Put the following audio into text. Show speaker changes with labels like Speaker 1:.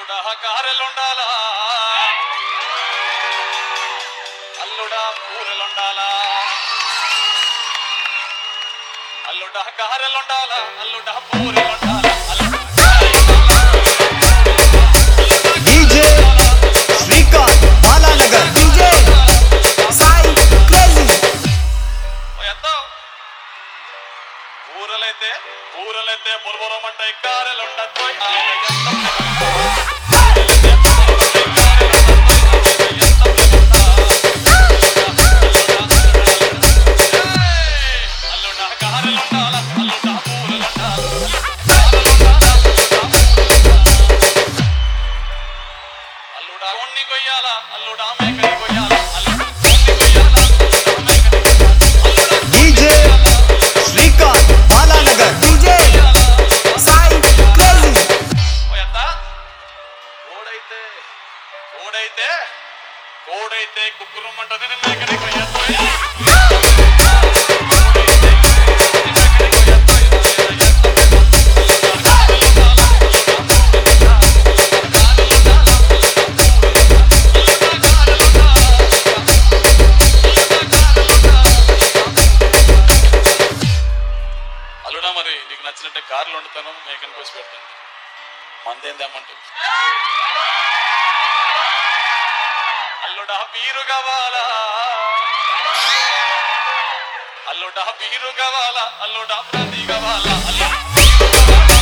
Speaker 1: అల్లుడా కారెలుండాలా అల్లుడా కూరలుండాలా అల్లుడా కారెలుండాలా అల్లుడా కూరలుండాలా
Speaker 2: DJ Srikanth Balanagar DJ Sai crazy
Speaker 1: ఊరలైతే బొరబొరమంటాయి కారెలుండతాయి
Speaker 2: DJ Srikanth Balanagar DJ Sai crazy
Speaker 1: కోడైతే కుక్కురమ్మంటది మేకని కొయ్యా అల్లుడా మరి నీకు నచ్చినట్టే కార్లు వండుతాను మేకని కోసి పెడతాను మందేం తెమ్మంటూ అల్లుడా బీరు కావాలా అల్లుడా బీరు కావాలా అల్లుడా ప్రతి కావాలా